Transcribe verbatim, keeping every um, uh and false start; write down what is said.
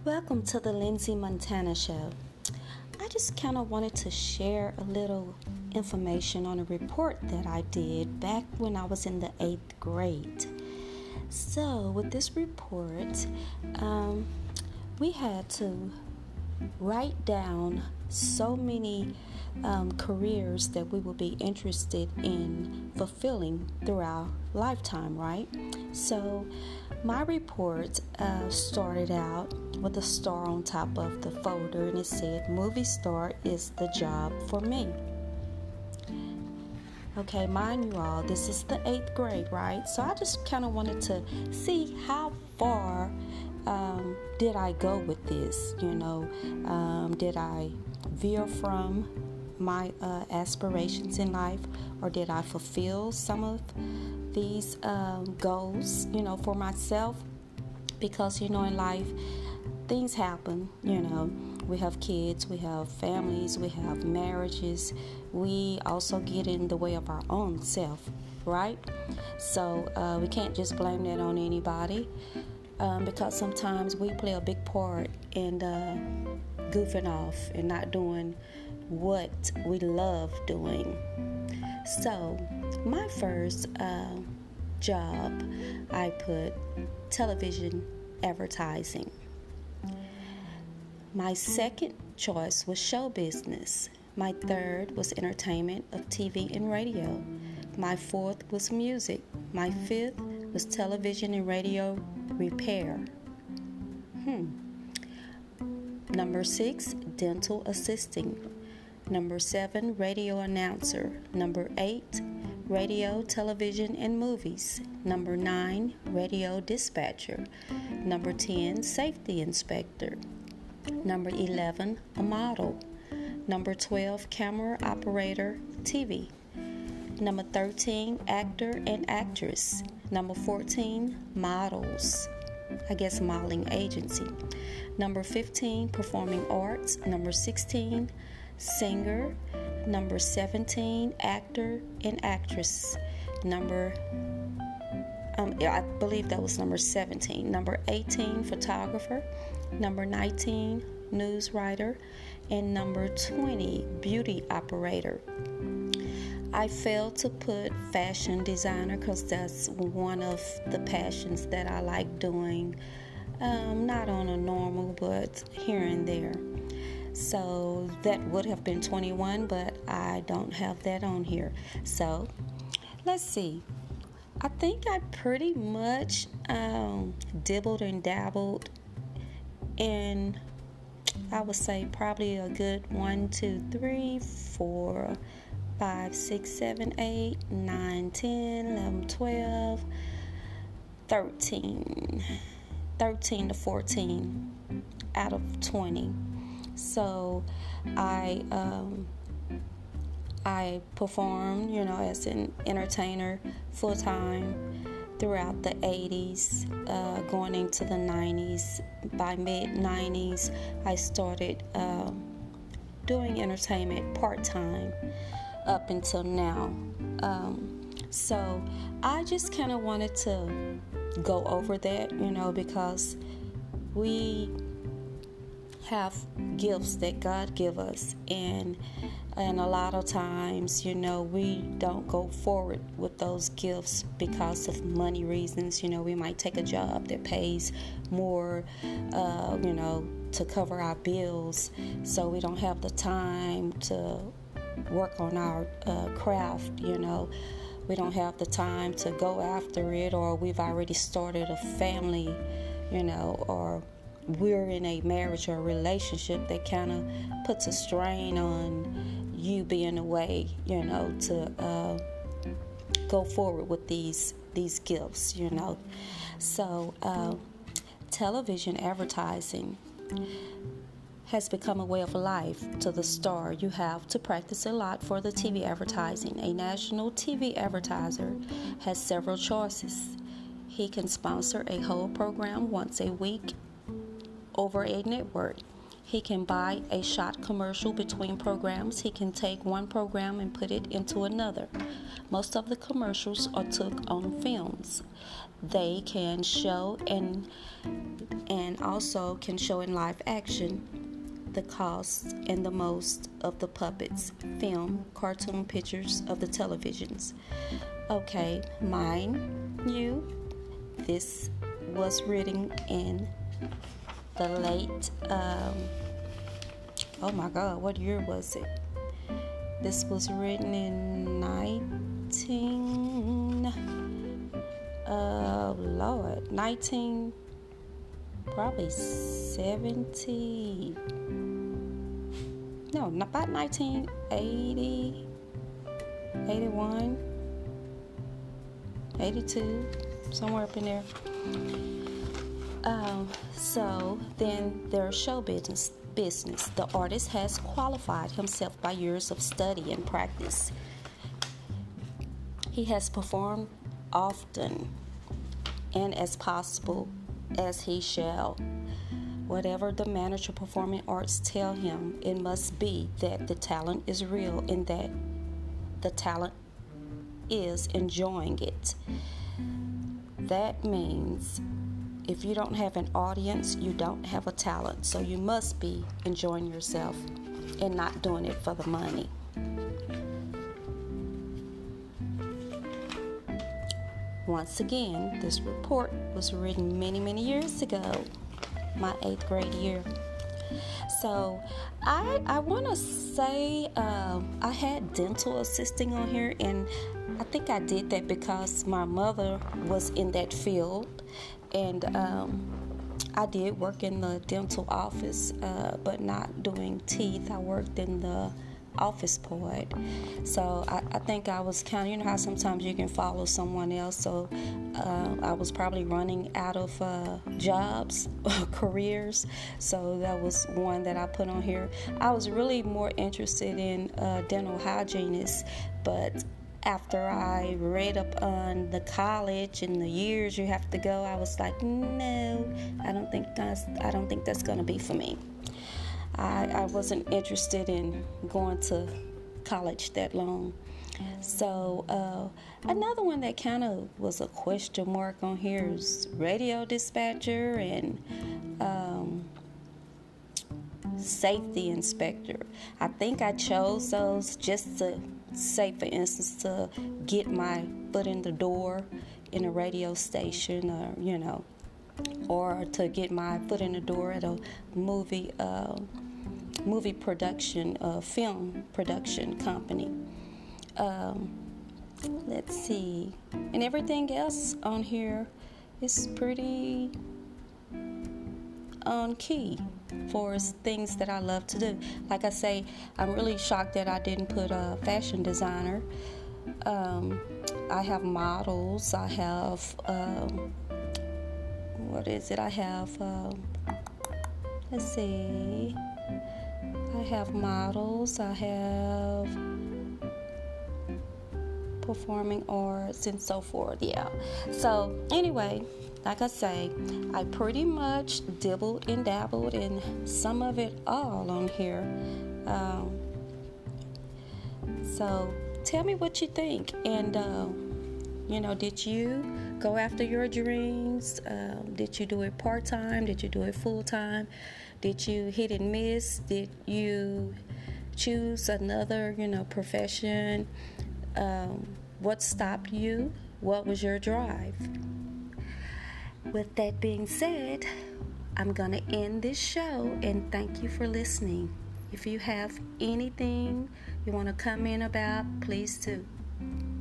Welcome to the Lindsay Montana Show. I just kind of wanted to share a little information on a report that I did back when I was in the eighth grade. So, with this report, um, we had to write down so many um, careers that we would be interested in fulfilling through our lifetime, right? So, my report uh, started out with a star on top of the folder, and it said, "Movie star is the job for me." Okay, mind you all, this is the eighth grade, right? So I just kind of wanted to see how far um, did I go with this, you know? Um, did I veer from my uh, aspirations in life, or did I fulfill some of these um, goals, you know, for myself? Because, you know, in life, things happen, you know. We have kids, we have families, we have marriages. We also get in the way of our own self, right? So uh, we can't just blame that on anybody um, because sometimes we play a big part in uh, goofing off and not doing what we love doing. So my first uh, job, I put television advertising. My second choice was show business. My third was entertainment of T V and radio. My fourth was music. My fifth was television and radio repair. Hmm. Number six, dental assisting. Number seven, radio announcer. Number eight, radio, television, and movies. Number nine, radio dispatcher. Number ten, safety inspector. Number eleven, a model. Number twelve, camera operator, T V. Number thirteen, actor and actress. Number fourteen, models. I guess modeling agency. Number fifteen, performing arts. Number sixteen, singer. Number seventeen, actor and actress. Number, um, I believe that was number seventeen. Number eighteen, photographer. Number nineteen, news writer. And number twenty, beauty operator. I failed to put fashion designer because that's one of the passions that I like doing. Um, not on a normal, but here and there. So that would have been twenty-one, but I don't have that on here. So let's see. I think I pretty much um, dibbled and dabbled in, I would say, probably a good one, two, three, four, five, six, seven, eight, nine, ten, eleven, twelve, thirteen, thirteen to fourteen out of twenty. So I um, I performed, you know, as an entertainer full time throughout the eighties, uh, going into the nineties. By mid nineties, I started uh, doing entertainment part time up until now. Um, so I just kind of wanted to go over that, you know, because we have gifts that God give us, and and a lot of times, you know, we don't go forward with those gifts because of money reasons. You know, we might take a job that pays more, uh, you know, to cover our bills, so we don't have the time to work on our uh, craft, you know. We don't have the time to go after it, or we've already started a family, you know, or we're in a marriage or a relationship that kind of puts a strain on you being away, you know, to uh, go forward with these these gifts, you know. So uh, television advertising has become a way of life to the star. You have to practice a lot for the T V advertising. A national T V advertiser has several choices. He can sponsor a whole program once a week over a network. He can buy a shot commercial between programs. He can take one program and put it into another. Most of the commercials are took on films. they can show and and also can show in live action the cost and the most of the puppets, film, cartoon pictures of the televisions. Okay, mind you, this was written in the late, um, oh my God, what year was it? This was written in nineteen, uh, Lord, nineteen, probably seventy, no, about nineteen eighty, eighty-one, eighty-two, somewhere up in there. Um, so then there's show business. Business. The artist has qualified himself by years of study and practice. He has performed often and as possible as he shall. Whatever the manager performing arts tell him, it must be that the talent is real and that the talent is enjoying it. That means if you don't have an audience, you don't have a talent. So you must be enjoying yourself and not doing it for the money. Once again, this report was written many, many years ago, my eighth grade year. So I I want to say uh, I had dental assisting on here, and I think I did that because my mother was in that field. And um, I did work in the dental office, uh, but not doing teeth. I worked in the office part. So I, I think I was kind of, you know how sometimes you can follow someone else. So uh, I was probably running out of uh, jobs, careers. So that was one that I put on here. I was really more interested in uh, dental hygienist, but after I read up on the college and the years you have to go, I was like, no, I don't think that's I don't think that's gonna be for me. I, I wasn't interested in going to college that long. So uh, another one that kind of was a question mark on here is radio dispatcher and um, safety inspector. I think I chose those just to say, for instance, to get my foot in the door in a radio station, or you know, or to get my foot in the door at a movie, uh, movie production, uh, film production company. Um, let's see, and everything else on here is pretty on key for things that I love to do. Like I say, I'm really shocked that I didn't put a fashion designer. Um, I have models. I have, um, what is it? I have, um, let's see. I have models. I have performing arts and so forth. Yeah. So anyway, like I say, I pretty much dibbled and dabbled in some of it all on here. Um, so tell me what you think. And, uh, you know, did you go after your dreams? Um, did you do it part-time? Did you do it full-time? Did you hit and miss? Did you choose another, you know, profession? Um, what stopped you? What was your drive? With that being said, I'm going to end this show and thank you for listening. If you have anything you want to comment about, please do.